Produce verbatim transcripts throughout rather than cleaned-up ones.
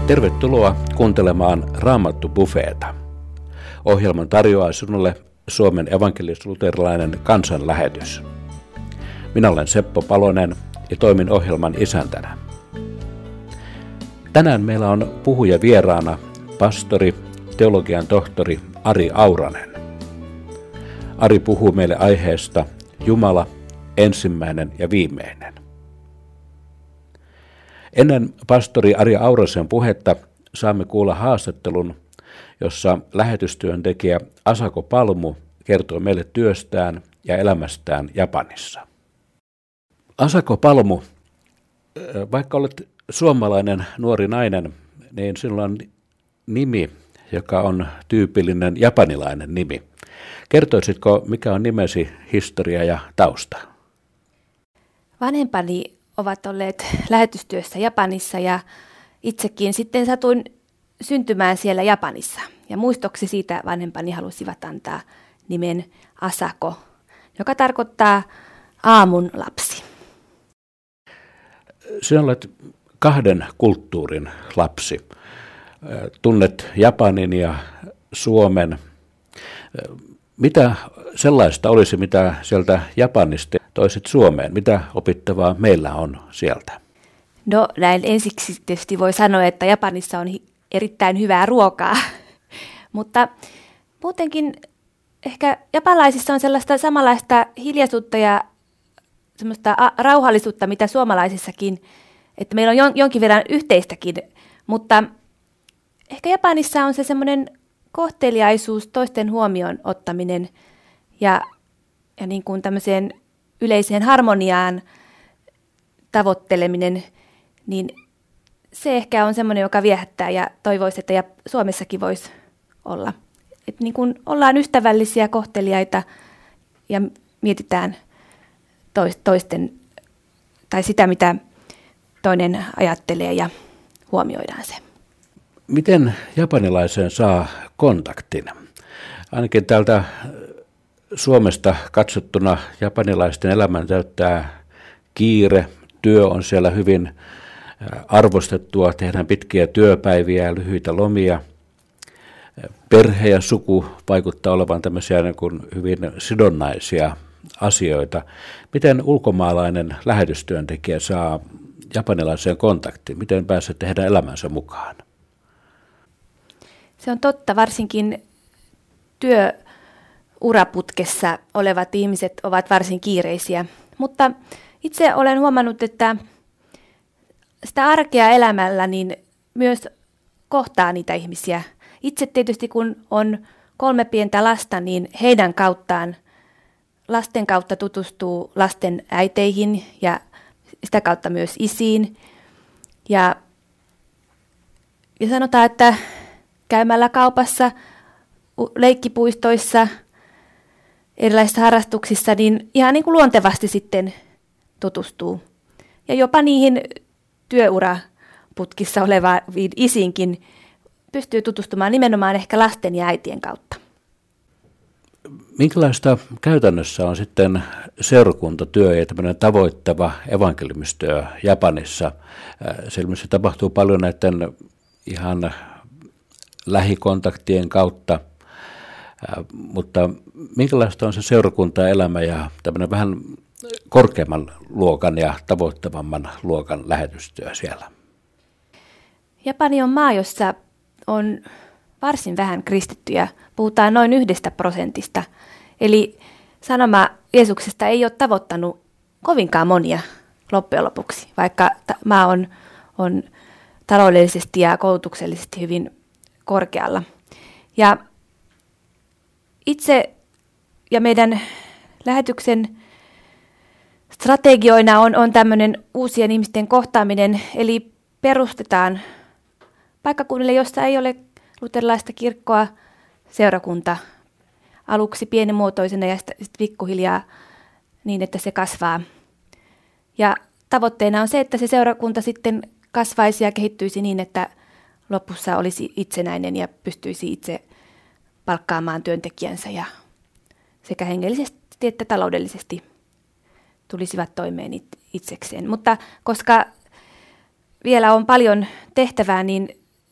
Tervetuloa kuuntelemaan Raamattu-bufeeta. Ohjelman tarjoaa sinulle Suomen evankelis-luterilainen kansanlähetys. Minä olen Seppo Palonen ja toimin ohjelman isäntänä. Tänään meillä on puhuja vieraana pastori, teologian tohtori Ari Auranen. Ari puhuu meille aiheesta Jumala, ensimmäinen ja viimeinen. Ennen pastori Ari Aurasen puhetta saamme kuulla haastattelun, jossa lähetystyöntekijä Asako Palmu kertoo meille työstään ja elämästään Japanissa. Asako Palmu, vaikka olet suomalainen nuori nainen, niin sinulla on nimi, joka on tyypillinen japanilainen nimi. Kertoisitko, mikä on nimesi historia ja tausta? Vanhempani ovat olleet lähetystyössä Japanissa ja itsekin sitten satuin syntymään siellä Japanissa. Ja muistoksi siitä vanhempani halusivat antaa nimen Asako, joka tarkoittaa aamun lapsi. Sinä olet kahden kulttuurin lapsi. Tunnet Japanin ja Suomen. Mitä sellaista olisi, mitä sieltä Japanista toisit Suomeen? Mitä opittavaa meillä on sieltä? No näin ensiksi tietysti voi sanoa, että Japanissa on erittäin hyvää ruokaa, mutta muutenkin ehkä japanilaisissa on sellaista samanlaista hiljaisuutta ja semmoista rauhallisuutta, mitä suomalaisissakin, että meillä on jonkin verran yhteistäkin, mutta ehkä Japanissa on se semmoinen kohteliaisuus, toisten huomioon ottaminen ja, ja niin kuin tämmöiseen yleiseen harmoniaan tavoitteleminen, niin se ehkä on semmoinen, joka viehättää ja toivoisi, että ja Suomessakin voisi olla. Että niin kuin ollaan ystävällisiä, kohteliaita ja mietitään toisten tai sitä, mitä toinen ajattelee ja huomioidaan se. Miten japanilaiseen saa kontaktin? Ainakin täältä Suomesta katsottuna japanilaisten elämän täyttää kiire, työ on siellä hyvin arvostettua, tehdään pitkiä työpäiviä ja lyhyitä lomia. Perhe ja suku vaikuttaa olevan tämmöisiä niin kuin hyvin sidonnaisia asioita. Miten ulkomaalainen lähetystyöntekijä saa japanilaiseen kontaktiin? Miten pääsee tehdä elämänsä mukaan? Se on totta, varsinkin työuraputkessa olevat ihmiset ovat varsin kiireisiä, mutta itse olen huomannut, että sitä arkea elämällä niin myös kohtaa niitä ihmisiä. Itse tietysti kun on kolme pientä lasta, niin heidän kauttaan, lasten kautta tutustuu lasten äiteihin ja sitä kautta myös isiin. Ja, ja sanotaan, että käymällä kaupassa, leikkipuistoissa, erilaisissa harrastuksissa, niin ihan niin kuin luontevasti sitten tutustuu. Ja jopa niihin työuraputkissa oleviin isiinkin pystyy tutustumaan nimenomaan ehkä lasten ja äitien kautta. Minkälaista käytännössä on sitten seurakuntatyö ja tämmöinen tavoittava evankeliumistyö Japanissa? Se tapahtuu paljon näiden ihan lähikontaktien kautta, mutta minkälaista on se seurakuntaelämä ja tämmöinen vähän korkeamman luokan ja tavoittavamman luokan lähetystyö siellä? Japani on maa, jossa on varsin vähän kristittyjä. Puhutaan noin yhdestä prosentista. Eli sanoma Jeesuksesta ei ole tavoittanut kovinkaan monia loppujen lopuksi, vaikka maa on, on taloudellisesti ja koulutuksellisesti hyvin korkealla. Ja itse ja meidän lähetyksen strategioina on, on tämmöinen uusien ihmisten kohtaaminen, eli perustetaan paikkakunnille, jossa ei ole luterilaista kirkkoa, seurakunta aluksi pienimuotoisena ja sitten pikkuhiljaa niin, että se kasvaa. Ja tavoitteena on se, että se seurakunta sitten kasvaisi ja kehittyisi niin, että lopussa olisi itsenäinen ja pystyisi itse palkkaamaan työntekijänsä ja sekä hengellisesti että taloudellisesti tulisivat toimeen itsekseen. Mutta koska vielä on paljon tehtävää, niin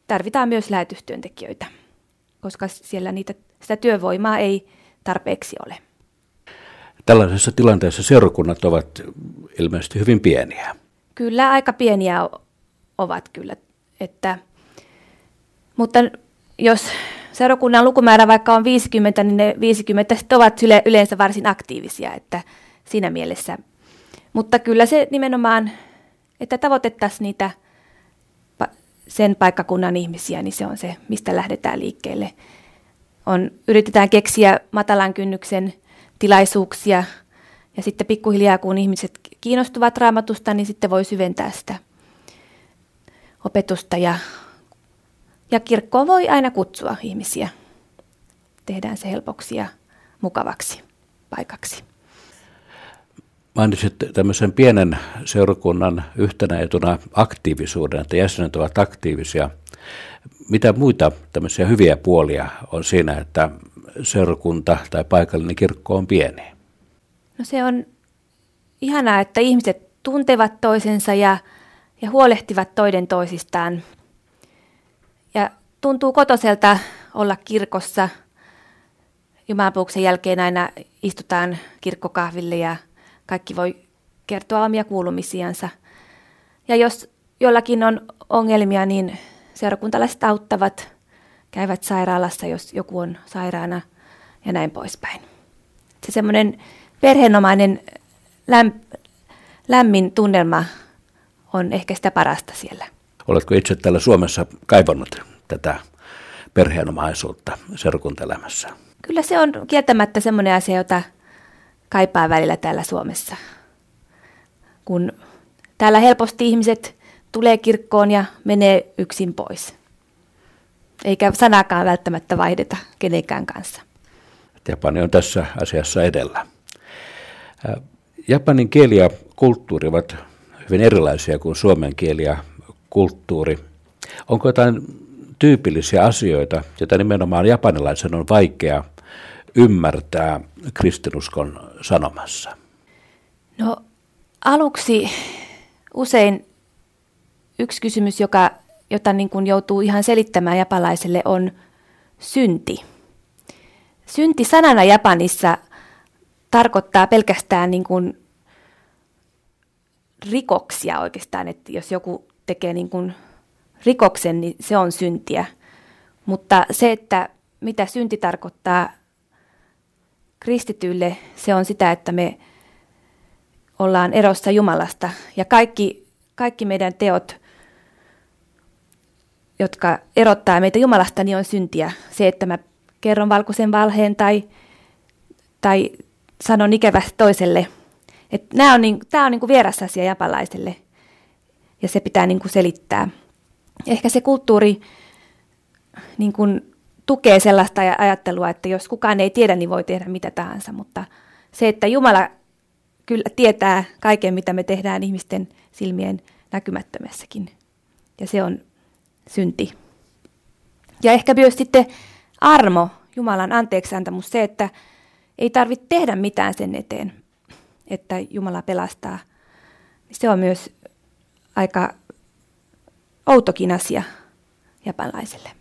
tarvitaan myös lähetystyöntekijöitä, koska siellä niitä, sitä työvoimaa ei tarpeeksi ole. Tällaisessa tilanteessa seurakunnat ovat ilmeisesti hyvin pieniä. Kyllä, aika pieniä ovat kyllä. Että, mutta jos seurakunnan lukumäärä vaikka on viisikymmentä, niin ne viisikymmentä ovat yleensä varsin aktiivisia, että siinä mielessä. Mutta kyllä se nimenomaan, että tavoitettaisiin niitä sen paikkakunnan ihmisiä, niin se on se, mistä lähdetään liikkeelle. On, yritetään keksiä matalan kynnyksen tilaisuuksia ja sitten pikkuhiljaa, kun ihmiset kiinnostuvat Raamatusta, niin sitten voi syventää sitä opetusta ja, ja kirkkoon voi aina kutsua ihmisiä. Tehdään se helpoksi ja mukavaksi paikaksi. Mainitsit tämmöisen pienen seurakunnan yhtenä etuna aktiivisuuden, että jäsenet ovat aktiivisia. Mitä muita tämmöisiä hyviä puolia on siinä, että seurakunta tai paikallinen kirkko on pieni? No se on ihanaa, että ihmiset tuntevat toisensa ja, ja huolehtivat toinen toisistaan. Ja tuntuu kotoiselta olla kirkossa. Jumalanpalveluksen jälkeen aina istutaan kirkkokahville ja kaikki voi kertoa omia kuulumisiansa. Ja jos jollakin on ongelmia, niin seurakuntalaiset auttavat, käyvät sairaalassa, jos joku on sairaana ja näin poispäin. Se semmoinen perheenomainen lämp- lämmin tunnelma on ehkä sitä parasta siellä. Oletko itse täällä Suomessa kaivannut tätä perheenomaisuutta seurakuntaelämässä? Kyllä se on kieltämättä semmoinen asia, jota kaipaa välillä täällä Suomessa. Kun täällä helposti ihmiset tulee kirkkoon ja menee yksin pois. Eikä sanakaan välttämättä vaihdeta kenenkään kanssa. Japani on tässä asiassa edellä. Japanin kieli ja kulttuuri ovat hyvin erilaisia kuin suomen kieli ja kulttuuri. Onko jotain tyypillisiä asioita, joita nimenomaan japanilaisen on vaikea ymmärtää kristinuskon sanomassa? No aluksi usein yksi kysymys, joka, jota niin kuin joutuu ihan selittämään japanilaiselle, on synti. Synti sanana Japanissa tarkoittaa pelkästään niin kuin rikoksia oikeastaan, että jos joku tekee niin kuin rikoksen, niin se on syntiä. Mutta se, että mitä synti tarkoittaa kristityille, se on sitä, että me ollaan erossa Jumalasta. Ja kaikki, kaikki meidän teot, jotka erottaa meitä Jumalasta, niin on syntiä. Se, että mä kerron valkoisen valheen tai, tai sanon ikävästi toiselle. Että nämä on niin, tämä on niin kuin vieras asia japanilaiselle ja se pitää niin kuin selittää. Ehkä se kulttuuri niin kuin tukee sellaista ajattelua, että jos kukaan ei tiedä, niin voi tehdä mitä tahansa. Mutta se, että Jumala kyllä tietää kaiken, mitä me tehdään ihmisten silmien näkymättömässäkin. Ja se on synti. Ja ehkä myös sitten armo, Jumalan anteeksiantamus, se, että ei tarvitse tehdä mitään sen eteen, että Jumala pelastaa. Se on myös aika outokin asia japanilaiselle.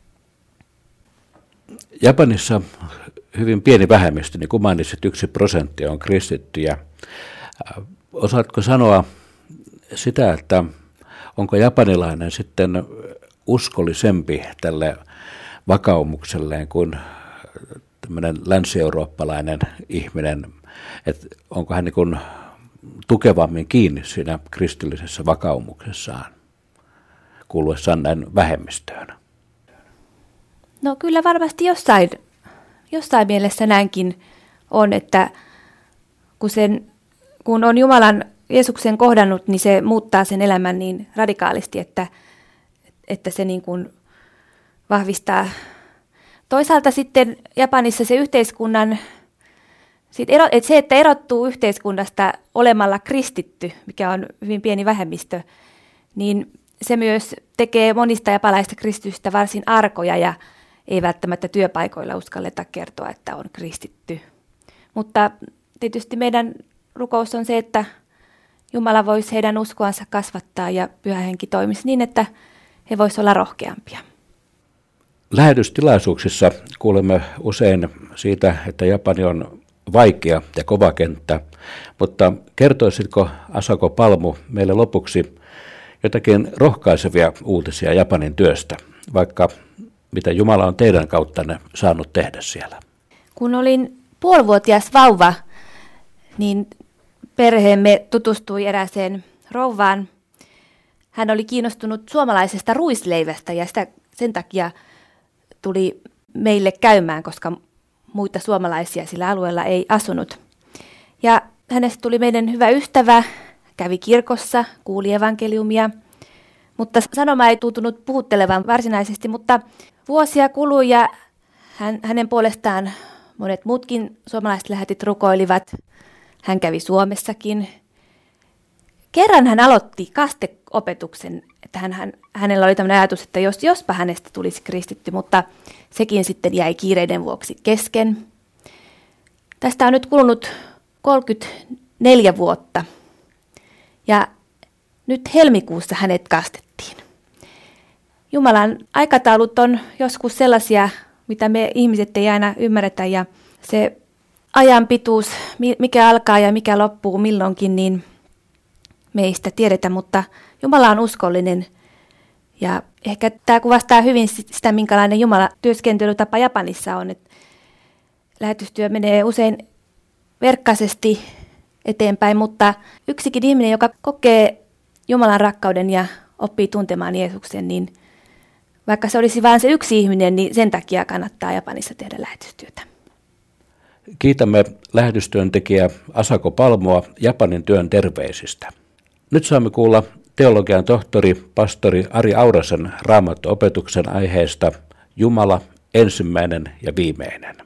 Japanissa hyvin pieni vähemmistö, niin kuin mainitsit, yksi prosentti on kristittyjä. Osaatko sanoa sitä, että onko japanilainen sitten uskollisempi tälle vakaumukselleen kuin tämmöinen länsi-eurooppalainen ihminen, että onko hän niin kuin tukevammin kiinni siinä kristillisessä vakaumuksessaan kuuluessaan näin vähemmistöön? No kyllä varmasti jossain, jossain mielessä näinkin on, että kun, sen, kun on Jumalan Jeesuksen kohdannut, niin se muuttaa sen elämän niin radikaalisti, että, että se niin kuin vahvistaa. Toisaalta sitten Japanissa se yhteiskunnan, että se, että erottuu yhteiskunnasta olemalla kristitty, mikä on hyvin pieni vähemmistö, niin se myös tekee monista japanilaisista kristityistä varsin arkoja ja ei välttämättä työpaikoilla uskalleta kertoa, että on kristitty. Mutta tietysti meidän rukous on se, että Jumala voisi heidän uskoansa kasvattaa ja Pyhä Henki toimisi niin, että he voisivat olla rohkeampia. Lähetystilaisuuksissa kuulemme usein siitä, että Japani on vaikea ja kova kenttä, mutta kertoisitko, Asako Palmu, meille lopuksi jotakin rohkaisevia uutisia Japanin työstä, vaikka mitä Jumala on teidän kauttanne saanut tehdä siellä? Kun olin puolivuotias vauva, niin perheemme tutustui erääseen rouvaan. Hän oli kiinnostunut suomalaisesta ruisleivästä ja sitä, sen takia tuli meille käymään, koska muita suomalaisia sillä alueella ei asunut. Ja hänestä tuli meidän hyvä ystävä, kävi kirkossa, kuuli evankeliumia, mutta sanoma ei tuntunut puhuttelevan varsinaisesti, mutta vuosia kului ja hän, hänen puolestaan monet muutkin suomalaiset lähetit rukoilivat. Hän kävi Suomessakin. Kerran hän aloitti kasteopetuksen, että hän, hän, hänellä oli tämmöinen ajatus, että jos, jospa hänestä tulisi kristitty, mutta sekin sitten jäi kiireiden vuoksi kesken. Tästä on nyt kulunut kolmekymmentäneljä vuotta ja nyt helmikuussa hänet kastettiin. Jumalan aikataulut on joskus sellaisia, mitä me ihmiset ei aina ymmärretä ja se ajan pituus, mikä alkaa ja mikä loppuu milloinkin, niin me ei sitä tiedetä, mutta Jumala on uskollinen. Ja ehkä tämä kuvastaa hyvin sitä, minkälainen Jumalan työskentelytapa Japanissa on. Että lähetystyö menee usein verkkaisesti eteenpäin, mutta yksikin ihminen, joka kokee Jumalan rakkauden ja oppii tuntemaan Jeesuksen, niin vaikka se olisi vain se yksi ihminen, niin sen takia kannattaa Japanissa tehdä lähetystyötä. Kiitämme lähetystyöntekijä Asako Palmua Japanin työn terveisistä. Nyt saamme kuulla teologian tohtori, pastori Ari Aurasen Raamattu-opetuksen aiheesta Jumala, ensimmäinen ja viimeinen.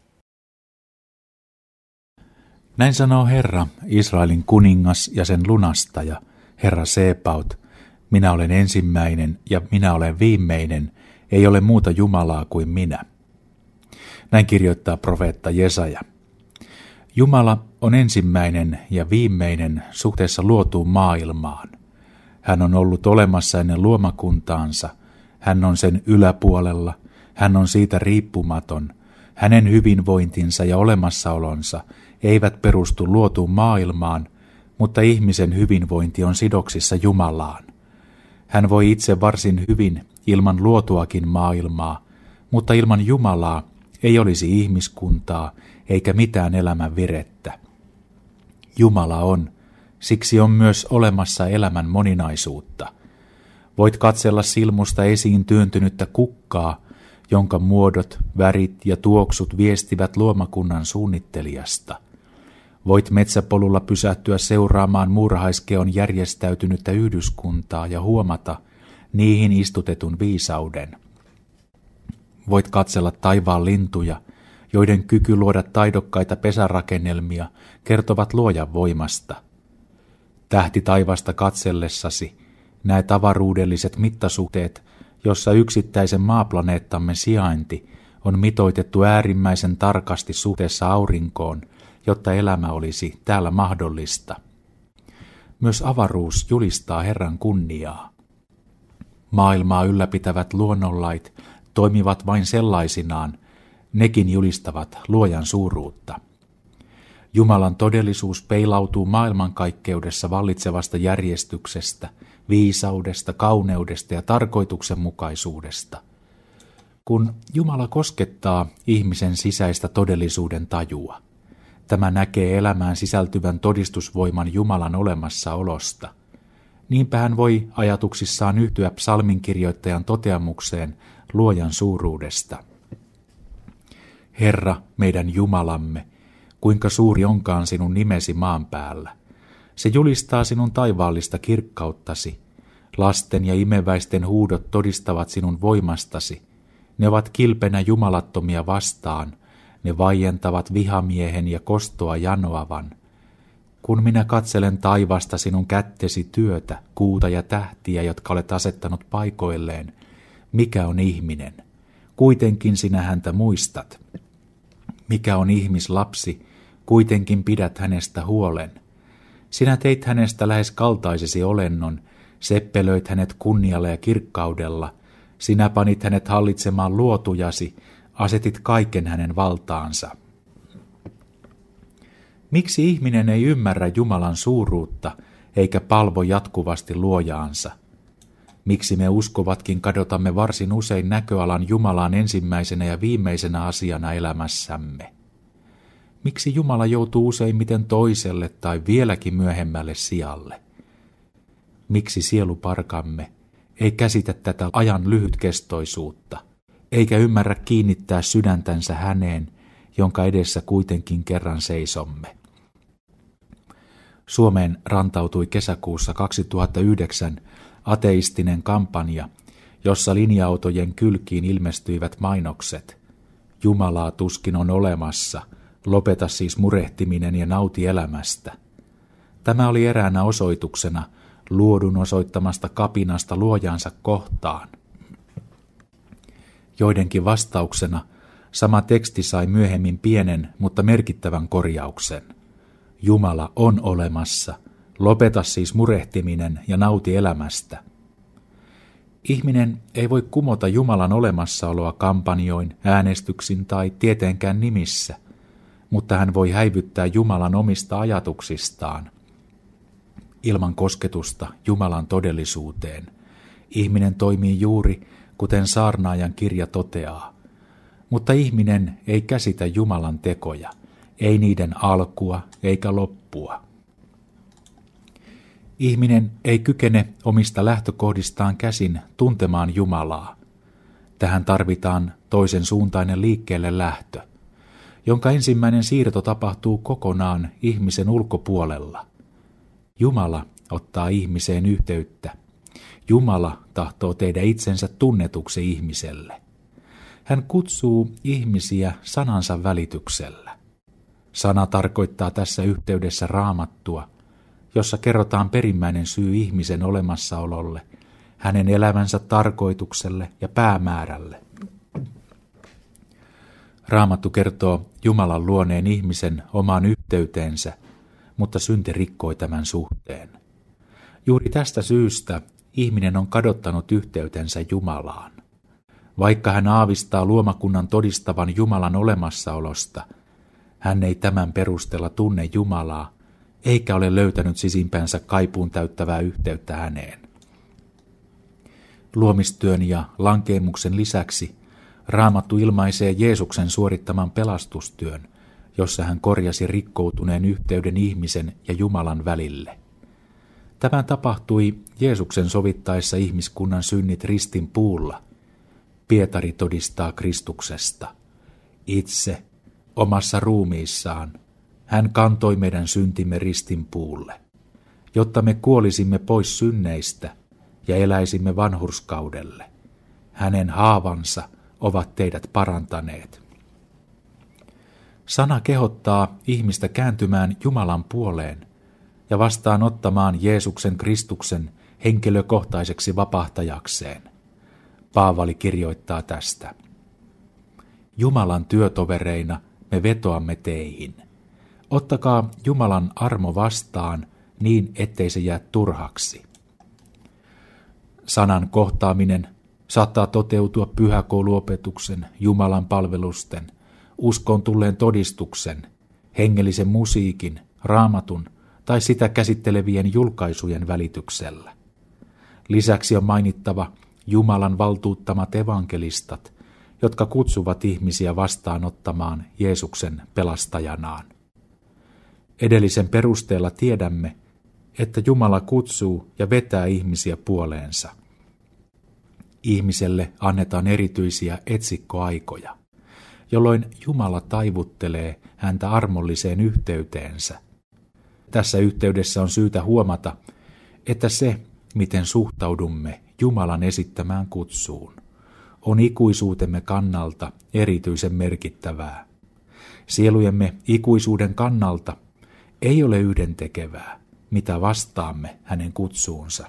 Näin sanoo Herra, Israelin kuningas ja sen lunastaja, Herra Sebaot, minä olen ensimmäinen ja minä olen viimeinen, ei ole muuta Jumalaa kuin minä. Näin kirjoittaa profeetta Jesaja. Jumala on ensimmäinen ja viimeinen suhteessa luotuun maailmaan. Hän on ollut olemassa ennen luomakuntaansa. Hän on sen yläpuolella. Hän on siitä riippumaton. Hänen hyvinvointinsa ja olemassaolonsa eivät perustu luotuun maailmaan, mutta ihmisen hyvinvointi on sidoksissa Jumalaan. Hän voi itse varsin hyvin ilman luotuakin maailmaa, mutta ilman Jumalaa ei olisi ihmiskuntaa eikä mitään elämän virettä. Jumala on, siksi on myös olemassa elämän moninaisuutta. Voit katsella silmusta esiin työntynyttä kukkaa, jonka muodot, värit ja tuoksut viestivät luomakunnan suunnittelijasta. Voit metsäpolulla pysähtyä seuraamaan muurahaiskeon järjestäytynyttä yhdyskuntaa ja huomata niihin istutetun viisauden. Voit katsella taivaan lintuja, joiden kyky luoda taidokkaita pesärakennelmia kertovat luojan voimasta. Tähti taivasta katsellessasi näet avaruudelliset mittasuhteet, jossa yksittäisen maaplaneettamme sijainti on mitoitettu äärimmäisen tarkasti suhteessa aurinkoon, jotta elämä olisi täällä mahdollista. Myös avaruus julistaa Herran kunniaa. Maailmaa ylläpitävät luonnonlait toimivat vain sellaisinaan, nekin julistavat luojan suuruutta. Jumalan todellisuus peilautuu maailmankaikkeudessa vallitsevasta järjestyksestä, viisaudesta, kauneudesta ja tarkoituksenmukaisuudesta. Kun Jumala koskettaa ihmisen sisäistä todellisuuden tajua, tämä näkee elämään sisältyvän todistusvoiman Jumalan olemassaolosta. Niinpä hän voi ajatuksissaan yhtyä psalminkirjoittajan toteamukseen luojan suuruudesta. Herra, meidän Jumalamme, kuinka suuri onkaan sinun nimesi maan päällä. Se julistaa sinun taivaallista kirkkauttasi. Lasten ja imeväisten huudot todistavat sinun voimastasi. Ne ovat kilpenä jumalattomia vastaan. Ne vaientavat vihamiehen ja kostoa janoavan. Kun minä katselen taivasta sinun kättesi työtä, kuuta ja tähtiä, jotka olet asettanut paikoilleen, mikä on ihminen? Kuitenkin sinä häntä muistat. Mikä on ihmislapsi? Kuitenkin pidät hänestä huolen. Sinä teit hänestä lähes kaltaisesi olennon, seppelöit hänet kunnialla ja kirkkaudella, Sinä panit hänet hallitsemaan luotujasi, asetit kaiken hänen valtaansa. Miksi ihminen ei ymmärrä Jumalan suuruutta, eikä palvo jatkuvasti luojaansa? Miksi me uskovatkin kadotamme varsin usein näköalan Jumalaan ensimmäisenä ja viimeisenä asiana elämässämme? Miksi Jumala joutuu useimmiten toiselle tai vieläkin myöhemmälle sijalle? Miksi sieluparkamme ei käsitä tätä ajan lyhytkestoisuutta, eikä ymmärrä kiinnittää sydäntänsä häneen, jonka edessä kuitenkin kerran seisomme? Suomeen rantautui kesäkuussa kaksituhattayhdeksän ateistinen kampanja, jossa linja-autojen kylkiin ilmestyivät mainokset: Jumalaa tuskin on olemassa, lopeta siis murehtiminen ja nauti elämästä. Tämä oli eräänä osoituksena luodun osoittamasta kapinasta luojansa kohtaan. Joidenkin vastauksena sama teksti sai myöhemmin pienen, mutta merkittävän korjauksen. Jumala on olemassa, lopeta siis murehtiminen ja nauti elämästä. Ihminen ei voi kumota Jumalan olemassaoloa kampanjoin, äänestyksin tai tietenkään nimissä, mutta hän voi häivyttää Jumalan omista ajatuksistaan. Ilman kosketusta Jumalan todellisuuteen ihminen toimii juuri kuten saarnaajan kirja toteaa, mutta ihminen ei käsitä Jumalan tekoja, ei niiden alkua eikä loppua. Ihminen ei kykene omista lähtökohdistaan käsin tuntemaan Jumalaa. Tähän tarvitaan toisen suuntainen liikkeelle lähtö, jonka ensimmäinen siirto tapahtuu kokonaan ihmisen ulkopuolella. Jumala ottaa ihmiseen yhteyttä. Jumala tahtoo tehdä itsensä tunnetuksi ihmiselle. Hän kutsuu ihmisiä sanansa välityksellä. Sana tarkoittaa tässä yhteydessä Raamattua, jossa kerrotaan perimmäinen syy ihmisen olemassaololle, hänen elämänsä tarkoitukselle ja päämäärälle. Raamattu kertoo Jumalan luoneen ihmisen omaan yhteyteensä, mutta synti rikkoi tämän suhteen. Juuri tästä syystä ihminen on kadottanut yhteytensä Jumalaan. Vaikka hän aavistaa luomakunnan todistavan Jumalan olemassaolosta, hän ei tämän perusteella tunne Jumalaa, eikä ole löytänyt sisimpänsä kaipuun täyttävää yhteyttä häneen. Luomistyön ja lankeemuksen lisäksi Raamattu ilmaisee Jeesuksen suorittaman pelastustyön, jossa hän korjasi rikkoutuneen yhteyden ihmisen ja Jumalan välille. Tämä tapahtui Jeesuksen sovittaessa ihmiskunnan synnit ristin puulla. Pietari todistaa Kristuksesta. Itse, omassa ruumiissaan, hän kantoi meidän syntimme ristin puulle, jotta me kuolisimme pois synneistä ja eläisimme vanhurskaudelle. Hänen haavansa ovat teidät parantaneet. Sana kehottaa ihmistä kääntymään Jumalan puoleen ja vastaanottamaan Jeesuksen Kristuksen henkilökohtaiseksi vapahtajakseen. Paavali kirjoittaa tästä. Jumalan työtovereina me vetoamme teihin. Ottakaa Jumalan armo vastaan niin, ettei se jää turhaksi. Sanan kohtaaminen saattaa toteutua pyhäkouluopetuksen, Jumalan palvelusten, uskoon tulleen todistuksen, hengellisen musiikin, Raamatun tai sitä käsittelevien julkaisujen välityksellä. Lisäksi on mainittava Jumalan valtuuttamat evankelistat, jotka kutsuvat ihmisiä vastaanottamaan Jeesuksen pelastajanaan. Edellisen perusteella tiedämme, että Jumala kutsuu ja vetää ihmisiä puoleensa. Ihmiselle annetaan erityisiä etsikkoaikoja, jolloin Jumala taivuttelee häntä armolliseen yhteyteensä. Tässä yhteydessä on syytä huomata, että se, miten suhtaudumme Jumalan esittämään kutsuun, on ikuisuutemme kannalta erityisen merkittävää. Sielujemme ikuisuuden kannalta ei ole yhdentekevää, mitä vastaamme hänen kutsuunsa.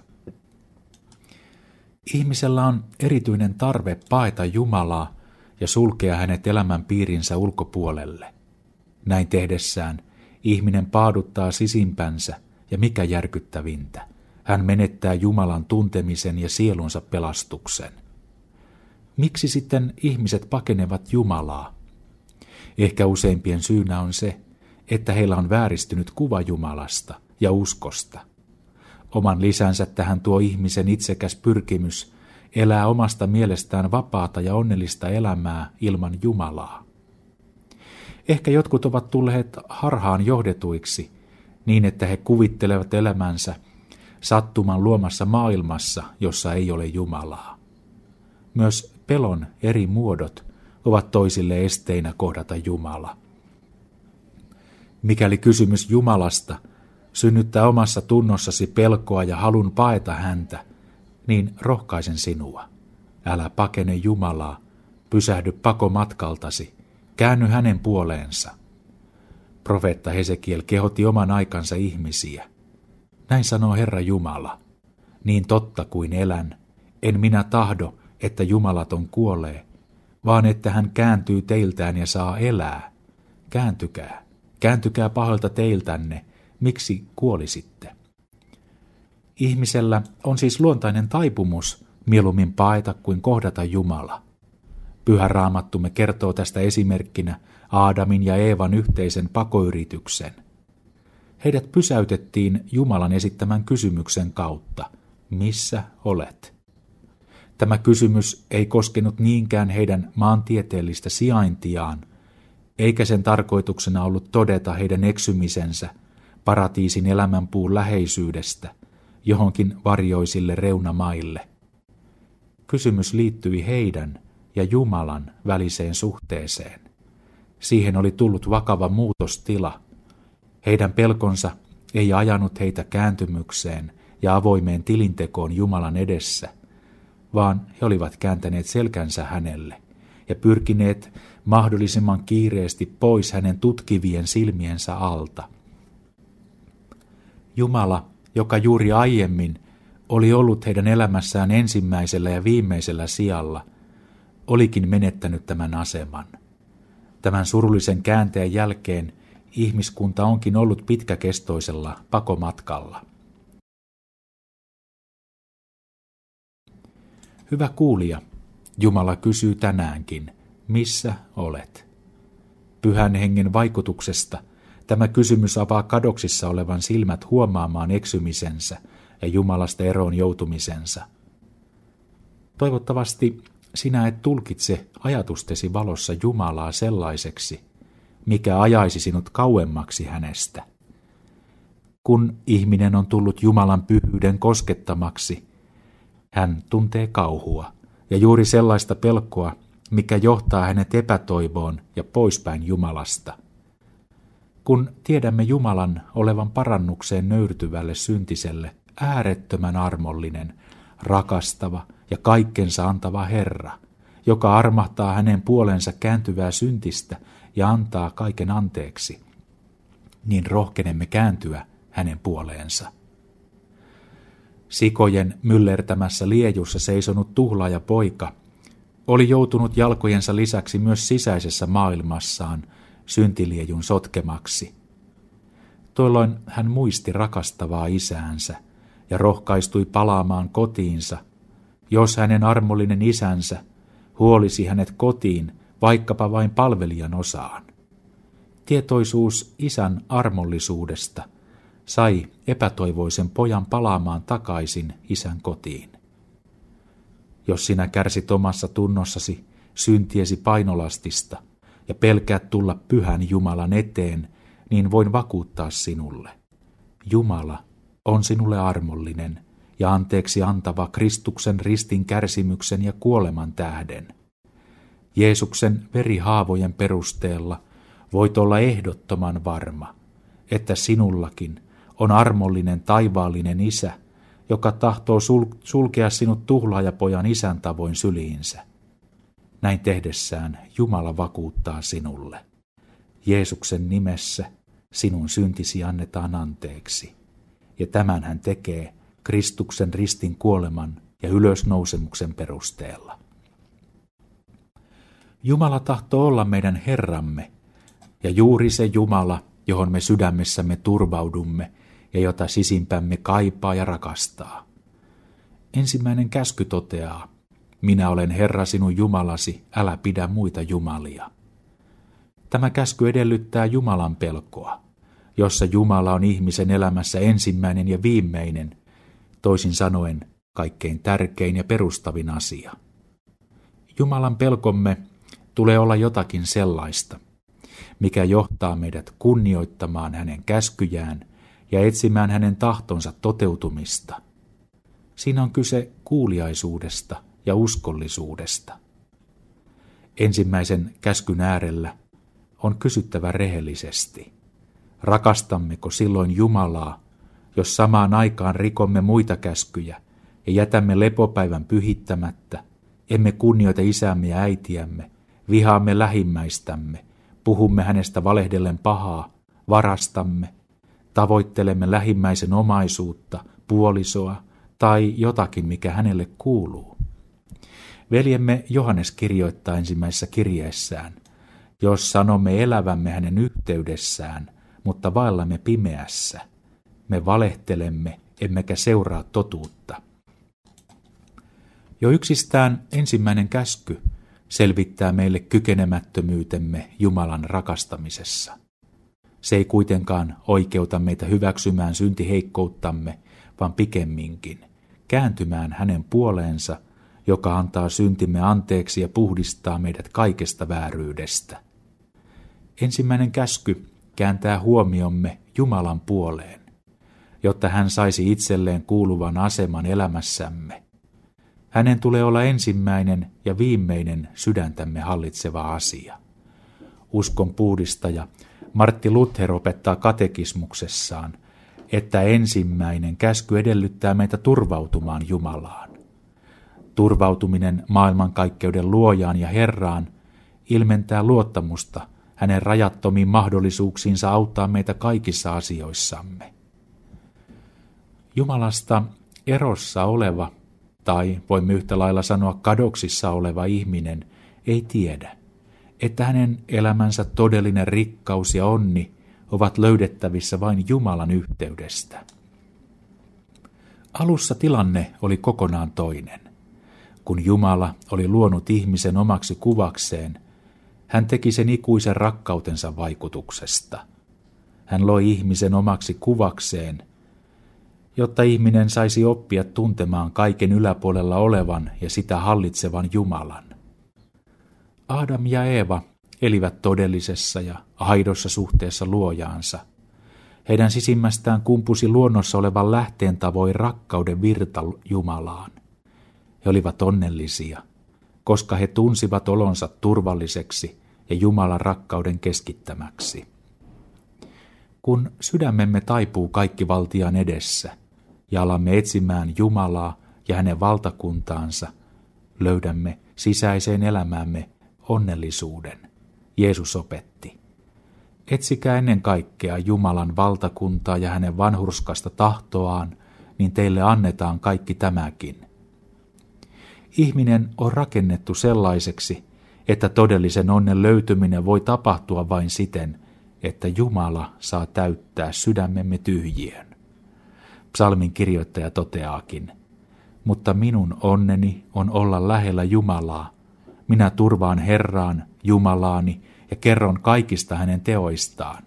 Ihmisellä on erityinen tarve paeta Jumalaa ja sulkea hänet elämän piirinsä ulkopuolelle. Näin tehdessään ihminen paaduttaa sisimpänsä ja mikä järkyttävintä, hän menettää Jumalan tuntemisen ja sielunsa pelastuksen. Miksi sitten ihmiset pakenevat Jumalaa? Ehkä useimpien syynä on se, että heillä on vääristynyt kuva Jumalasta ja uskosta. Oman lisänsä tähän tuo ihmisen itsekäs pyrkimys elää omasta mielestään vapaata ja onnellista elämää ilman Jumalaa. Ehkä jotkut ovat tulleet harhaan johdetuiksi niin, että he kuvittelevat elämänsä sattuman luomassa maailmassa, jossa ei ole Jumalaa. Myös pelon eri muodot ovat toisille esteinä kohdata Jumala. Mikäli kysymys Jumalasta synnyttää omassa tunnossasi pelkoa ja halun paeta häntä, niin rohkaisen sinua. Älä pakene Jumalaa, pysähdy pakomatkaltasi, käänny hänen puoleensa. Profeetta Hesekiel kehotti oman aikansa ihmisiä. Näin sanoo Herra Jumala, niin totta kuin elän, en minä tahdo, että jumalaton kuolee, vaan että hän kääntyy teiltään ja saa elää. Kääntykää, kääntykää pahoilta teiltänne, miksi kuolisitte? Ihmisellä on siis luontainen taipumus mieluummin paeta kuin kohdata Jumala. Pyhä Raamattumme kertoo tästä esimerkkinä Aadamin ja Eevan yhteisen pakoyrityksen. Heidät pysäytettiin Jumalan esittämän kysymyksen kautta, missä olet? Tämä kysymys ei koskenut niinkään heidän maantieteellistä sijaintiaan, eikä sen tarkoituksena ollut todeta heidän eksymisensä paratiisin elämänpuun läheisyydestä johonkin varjoisille reunamaille. Kysymys liittyi heidän ja Jumalan väliseen suhteeseen. Siihen oli tullut vakava muutostila. Heidän pelkonsa ei ajanut heitä kääntymykseen ja avoimeen tilintekoon Jumalan edessä, vaan he olivat kääntäneet selkänsä hänelle ja pyrkineet mahdollisimman kiireesti pois hänen tutkivien silmiensä alta. Jumala, joka juuri aiemmin oli ollut heidän elämässään ensimmäisellä ja viimeisellä sijalla, olikin menettänyt tämän aseman. Tämän surullisen käänteen jälkeen ihmiskunta onkin ollut pitkäkestoisella pakomatkalla. Hyvä kuulija, Jumala kysyy tänäänkin, missä olet? Pyhän hengen vaikutuksesta tämä kysymys avaa kadoksissa olevan silmät huomaamaan eksymisensä ja Jumalasta eroon joutumisensa. Toivottavasti sinä et tulkitse ajatustesi valossa Jumalaa sellaiseksi, mikä ajaisi sinut kauemmaksi hänestä. Kun ihminen on tullut Jumalan pyhyyden koskettamaksi, hän tuntee kauhua ja juuri sellaista pelkoa, mikä johtaa hänet epätoivoon ja poispäin Jumalasta. Kun tiedämme Jumalan olevan parannukseen nöyrtyvälle syntiselle äärettömän armollinen, rakastava ja kaikkensa antava Herra, joka armahtaa hänen puolensa kääntyvää syntistä ja antaa kaiken anteeksi, niin rohkenemme kääntyä hänen puoleensa. Sikojen myllertämässä liejussa seisonut tuhlaaja poika oli joutunut jalkojensa lisäksi myös sisäisessä maailmassaan syntiliejun sotkemaksi. Tuolloin hän muisti rakastavaa isäänsä ja rohkaistui palaamaan kotiinsa, jos hänen armollinen isänsä huolisi hänet kotiin vaikkapa vain palvelijan osaan. Tietoisuus isän armollisuudesta sai epätoivoisen pojan palaamaan takaisin isän kotiin. Jos sinä kärsit omassa tunnossasi syntiesi painolastista ja pelkäät tulla pyhän Jumalan eteen, niin voin vakuuttaa sinulle. Jumala on sinulle armollinen ja anteeksi antava Kristuksen ristin kärsimyksen ja kuoleman tähden. Jeesuksen verihaavojen perusteella voit olla ehdottoman varma, että sinullakin on armollinen taivaallinen isä, joka tahtoo sul- sulkea sinut tuhlaajapojan isän tavoin syliinsä. Näin tehdessään Jumala vakuuttaa sinulle. Jeesuksen nimessä sinun syntisi annetaan anteeksi. Ja tämän hän tekee Kristuksen ristin kuoleman ja ylösnousemuksen perusteella. Jumala tahtoo olla meidän Herramme, ja juuri se Jumala, johon me sydämessämme turvaudumme ja jota sisimpämme kaipaa ja rakastaa. Ensimmäinen käsky toteaa, minä olen Herra sinun Jumalasi, älä pidä muita jumalia. Tämä käsky edellyttää Jumalan pelkoa, jossa Jumala on ihmisen elämässä ensimmäinen ja viimeinen, toisin sanoen kaikkein tärkein ja perustavin asia. Jumalan pelkomme tulee olla jotakin sellaista, mikä johtaa meidät kunnioittamaan hänen käskyjään ja etsimään hänen tahtonsa toteutumista. Siinä on kyse kuuliaisuudesta ja uskollisuudesta. Ensimmäisen käskyn äärellä on kysyttävä rehellisesti, rakastammeko silloin Jumalaa, jos samaan aikaan rikomme muita käskyjä ja jätämme lepopäivän pyhittämättä, emme kunnioita isäämme ja äitiämme, vihaamme lähimmäistämme, puhumme hänestä valehdellen pahaa, varastamme, tavoittelemme lähimmäisen omaisuutta, puolisoa tai jotakin, mikä hänelle kuuluu. Veljemme Johannes kirjoittaa ensimmäisessä kirjeessään, jos sanomme elävämme hänen yhteydessään, mutta vaellamme pimeässä, me valehtelemme, emmekä seuraa totuutta. Jo yksistään ensimmäinen käsky selvittää meille kykenemättömyytemme Jumalan rakastamisessa. Se ei kuitenkaan oikeuta meitä hyväksymään syntiheikkouttamme, vaan pikemminkin kääntymään hänen puoleensa, joka antaa syntimme anteeksi ja puhdistaa meidät kaikesta vääryydestä. Ensimmäinen käsky kääntää huomiomme Jumalan puoleen, jotta hän saisi itselleen kuuluvan aseman elämässämme. Hänen tulee olla ensimmäinen ja viimeinen sydäntämme hallitseva asia. Uskon puhdistaja Martti Luther opettaa katekismuksessaan, että ensimmäinen käsky edellyttää meitä turvautumaan Jumalaan. Turvautuminen maailmankaikkeuden luojaan ja Herraan ilmentää luottamusta hänen rajattomiin mahdollisuuksiinsa auttaa meitä kaikissa asioissamme. Jumalasta erossa oleva, tai voimme yhtä lailla sanoa kadoksissa oleva ihminen, ei tiedä, että hänen elämänsä todellinen rikkaus ja onni ovat löydettävissä vain Jumalan yhteydestä. Alussa tilanne oli kokonaan toinen. Kun Jumala oli luonut ihmisen omaksi kuvakseen, hän teki sen ikuisen rakkautensa vaikutuksesta. Hän loi ihmisen omaksi kuvakseen, jotta ihminen saisi oppia tuntemaan kaiken yläpuolella olevan ja sitä hallitsevan Jumalan. Adam ja Eeva elivät todellisessa ja aidossa suhteessa luojaansa. Heidän sisimmästään kumpusi luonnossa olevan lähteen tavoin rakkauden virta Jumalaan. He olivat onnellisia, koska he tunsivat olonsa turvalliseksi ja Jumalan rakkauden keskittämäksi. Kun sydämemme taipuu kaikkivaltiaan edessä ja alamme etsimään Jumalaa ja hänen valtakuntaansa, löydämme sisäiseen elämäämme onnellisuuden. Jeesus opetti. Etsikää ennen kaikkea Jumalan valtakuntaa ja hänen vanhurskasta tahtoaan, niin teille annetaan kaikki tämäkin. Ihminen on rakennettu sellaiseksi, että todellisen onnen löytyminen voi tapahtua vain siten, että Jumala saa täyttää sydämemme tyhjiön. Psalmin kirjoittaja toteaakin, mutta minun onneni on olla lähellä Jumalaa. Minä turvaan Herraan, Jumalaani, ja kerron kaikista hänen teoistaan.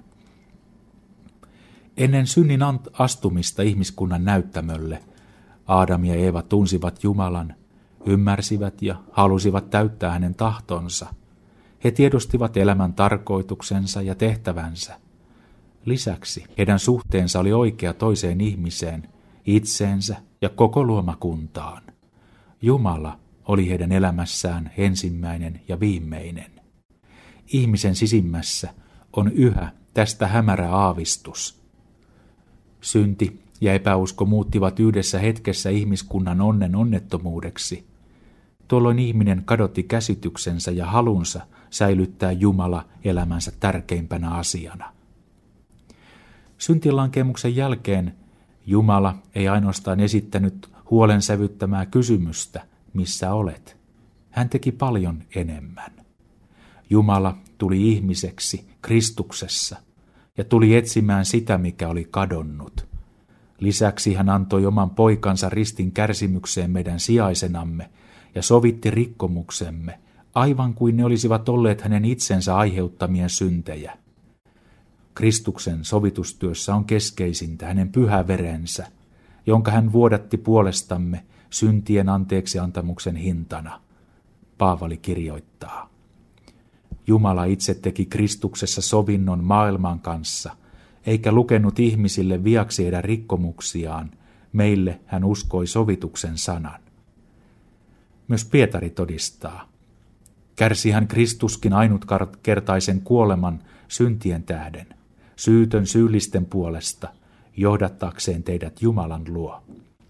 Ennen synnin astumista ihmiskunnan näyttämölle Adam ja Eeva tunsivat Jumalan, ymmärsivät ja halusivat täyttää hänen tahtonsa. He tiedostivat elämän tarkoituksensa ja tehtävänsä. Lisäksi heidän suhteensa oli oikea toiseen ihmiseen, itseensä ja koko luomakuntaan. Jumala oli heidän elämässään ensimmäinen ja viimeinen. Ihmisen sisimmässä on yhä tästä hämärä aavistus. Synti ja epäusko muuttivat yhdessä hetkessä ihmiskunnan onnen onnettomuudeksi. Tuolloin ihminen kadotti käsityksensä ja halunsa säilyttää Jumala elämänsä tärkeimpänä asiana. Syntilankemuksen jälkeen Jumala ei ainoastaan esittänyt huolensävyttämää kysymystä, missä olet. Hän teki paljon enemmän. Jumala tuli ihmiseksi Kristuksessa ja tuli etsimään sitä, mikä oli kadonnut. Lisäksi hän antoi oman poikansa ristin kärsimykseen meidän sijaisenamme ja sovitti rikkomuksemme, aivan kuin ne olisivat olleet hänen itsensä aiheuttamia syntejä. Kristuksen sovitustyössä on keskeisintä hänen pyhä verensä, jonka hän vuodatti puolestamme syntien anteeksiantamuksen hintana. Paavali kirjoittaa: Jumala itse teki Kristuksessa sovinnon maailman kanssa, eikä lukenut ihmisille viaksi heidän rikkomuksiaan, meille hän uskoi sovituksen sanan. Myös Pietari todistaa: Kärsi hän Kristuskin ainutkertaisen kuoleman syntien tähden, syytön syyllisten puolesta, johdattaakseen teidät Jumalan luo.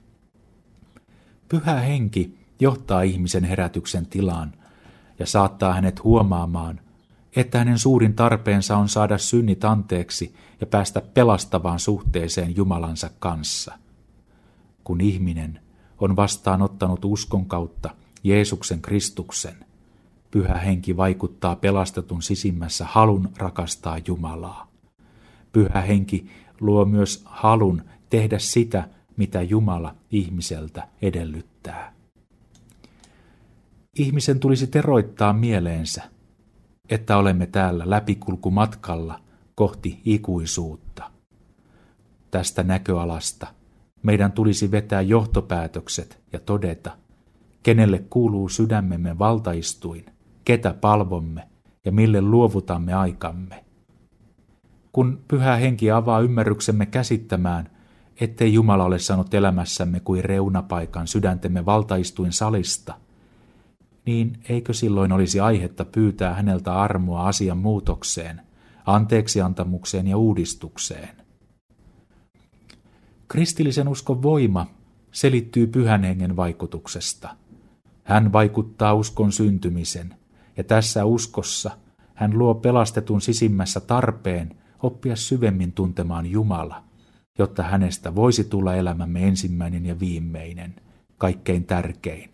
Pyhä henki johtaa ihmisen herätyksen tilaan ja saattaa hänet huomaamaan, että hänen suurin tarpeensa on saada synnit anteeksi ja päästä pelastavaan suhteeseen Jumalansa kanssa. Kun ihminen on vastaanottanut uskon kautta Jeesuksen Kristuksen, Pyhä henki vaikuttaa pelastetun sisimmässä halun rakastaa Jumalaa. Pyhä henki luo myös halun tehdä sitä, mitä Jumala ihmiseltä edellyttää. Ihmisen tulisi teroittaa mieleensä, että olemme täällä läpikulkumatkalla kohti ikuisuutta. Tästä näköalasta meidän tulisi vetää johtopäätökset ja todeta, kenelle kuuluu sydämemme valtaistuin, ketä palvomme ja mille luovutamme aikamme. Kun Pyhä Henki avaa ymmärryksemme käsittämään, ettei Jumala ole saanut elämässämme kuin reunapaikan sydäntemme valtaistuin salista, niin eikö silloin olisi aihetta pyytää häneltä armoa asian muutokseen, anteeksiantamukseen ja uudistukseen? Kristillisen uskon voima selittyy Pyhän Hengen vaikutuksesta. Hän vaikuttaa uskon syntymisen, ja tässä uskossa hän luo pelastetun sisimmässä tarpeen oppia syvemmin tuntemaan Jumala, jotta hänestä voisi tulla elämämme ensimmäinen ja viimeinen, kaikkein tärkein.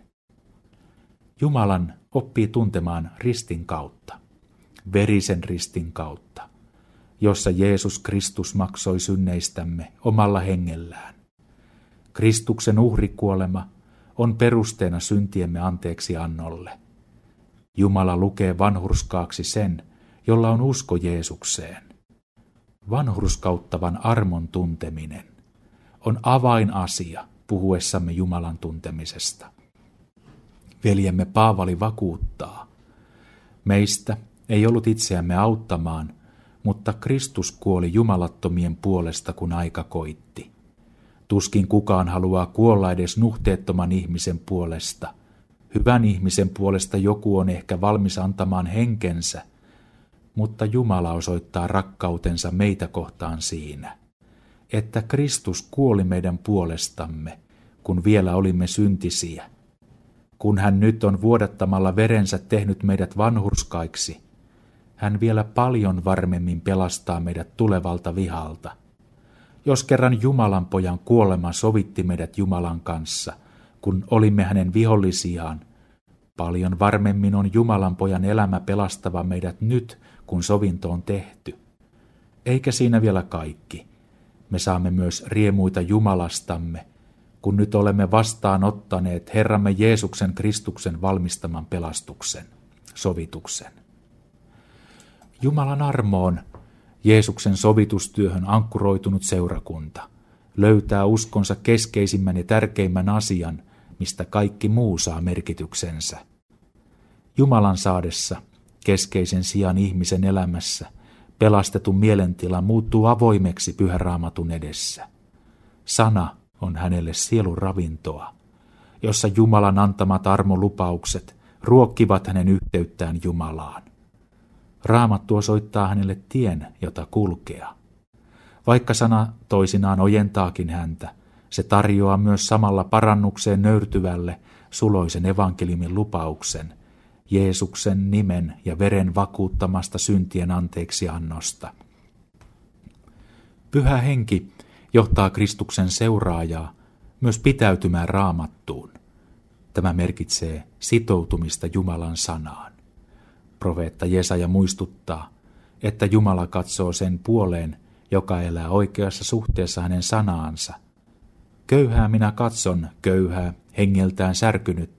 Jumalan oppii tuntemaan ristin kautta, verisen ristin kautta, jossa Jeesus Kristus maksoi synneistämme omalla hengellään. Kristuksen uhrikuolema on perusteena syntiemme anteeksi annolle. Jumala lukee vanhurskaaksi sen, jolla on usko Jeesukseen. Vanhurskauttavan armon tunteminen on avainasia puhuessamme Jumalan tuntemisesta. Veljemme Paavali vakuuttaa, meistä ei ollut itseämme auttamaan, mutta Kristus kuoli jumalattomien puolesta, kun aika koitti. Tuskin kukaan haluaa kuolla edes nuhteettoman ihmisen puolesta. Hyvän ihmisen puolesta joku on ehkä valmis antamaan henkensä, mutta Jumala osoittaa rakkautensa meitä kohtaan siinä, että Kristus kuoli meidän puolestamme, kun vielä olimme syntisiä. Kun hän nyt on vuodattamalla verensä tehnyt meidät vanhurskaiksi, hän vielä paljon varmemmin pelastaa meidät tulevalta vihalta. Jos kerran Jumalan pojan kuolema sovitti meidät Jumalan kanssa, kun olimme hänen vihollisiaan, paljon varmemmin on Jumalan pojan elämä pelastava meidät nyt, kun sovinto on tehty. Eikä siinä vielä kaikki. Me saamme myös riemuita Jumalastamme, kun nyt olemme vastaanottaneet Herramme Jeesuksen Kristuksen valmistaman pelastuksen, sovituksen. Jumalan armoon, Jeesuksen sovitustyöhön ankkuroitunut seurakunta löytää uskonsa keskeisimmän ja tärkeimmän asian, mistä kaikki muu saa merkityksensä. Jumalan saadessa keskeisen sijan ihmisen elämässä pelastetun mielentila muuttuu avoimeksi Pyhän Raamatun edessä. Sana on hänelle sielun ravintoa, jossa Jumalan antamat armolupaukset ruokkivat hänen yhteyttään Jumalaan. Raamattu osoittaa hänelle tien, jota kulkea. Vaikka sana toisinaan ojentaakin häntä, se tarjoaa myös samalla parannukseen nöyrtyvälle suloisen evankeliumin lupauksen, Jeesuksen nimen ja veren vakuuttamasta syntien anteeksiannosta. Pyhä Henki johtaa Kristuksen seuraajaa myös pitäytymään Raamattuun. Tämä merkitsee sitoutumista Jumalan sanaan. Profeetta Jesaja muistuttaa, että Jumala katsoo sen puoleen, joka elää oikeassa suhteessa hänen sanaansa. Köyhää minä katson, köyhää, hengeltään särkynyttä,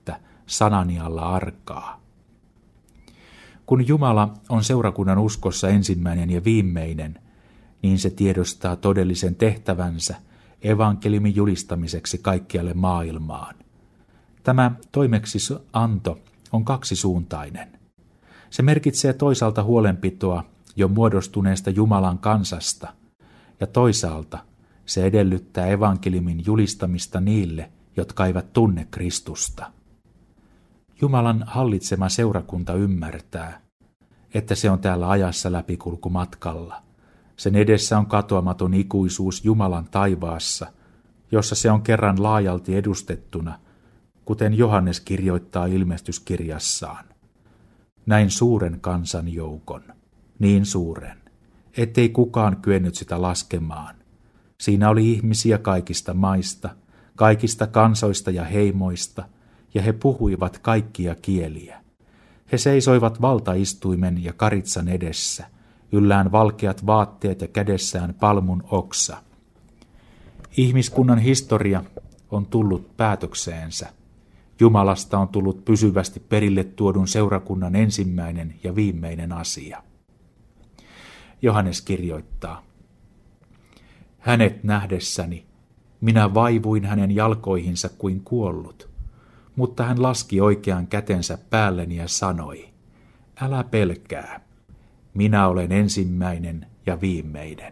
sanani alla arkaa. Kun Jumala on seurakunnan uskossa ensimmäinen ja viimeinen, niin se tiedostaa todellisen tehtävänsä evankeliumin julistamiseksi kaikkialle maailmaan. Tämä toimeksianto on kaksisuuntainen. Se merkitsee toisaalta huolenpitoa jo muodostuneesta Jumalan kansasta, ja toisaalta se edellyttää evankeliumin julistamista niille, jotka eivät tunne Kristusta. Jumalan hallitsema seurakunta ymmärtää, että se on täällä ajassa läpikulkumatkalla. Sen edessä on katoamaton ikuisuus Jumalan taivaassa, jossa se on kerran laajalti edustettuna, kuten Johannes kirjoittaa ilmestyskirjassaan. Näin suuren kansanjoukon, niin suuren, ettei kukaan kyennyt sitä laskemaan. Siinä oli ihmisiä kaikista maista, kaikista kansoista ja heimoista, ja he puhuivat kaikkia kieliä. He seisoivat valtaistuimen ja karitsan edessä, yllään valkeat vaatteet ja kädessään palmun oksa. Ihmiskunnan historia on tullut päätökseensä. Jumalasta on tullut pysyvästi perille tuodun seurakunnan ensimmäinen ja viimeinen asia. Johannes kirjoittaa: hänet nähdessäni minä vaivuin hänen jalkoihinsa kuin kuollut, mutta hän laski oikean kätensä päälleni ja sanoi: älä pelkää, minä olen ensimmäinen ja viimeinen.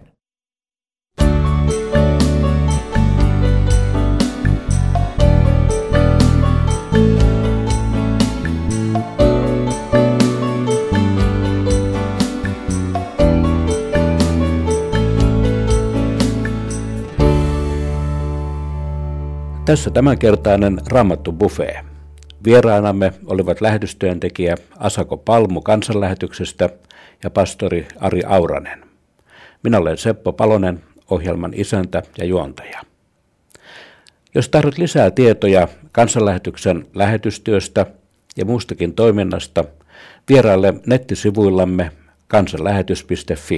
Tässä tämänkertainen Raamattu Buffet. Vieraanamme olivat lähetystyöntekijä Asako Palmu kansanlähetyksestä ja pastori Ari Auranen. Minä olen Seppo Palonen, ohjelman isäntä ja juontaja. Jos tarvitset lisää tietoja kansanlähetyksen lähetystyöstä ja muustakin toiminnasta, vieraille nettisivuillamme kansanlähetys piste fi.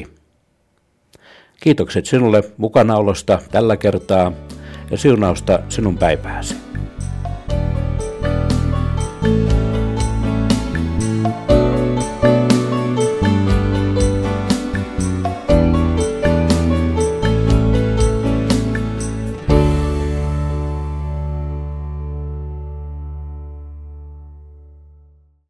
Kiitokset sinulle mukanaolosta tällä kertaa ja siunausta sinun päivääsi.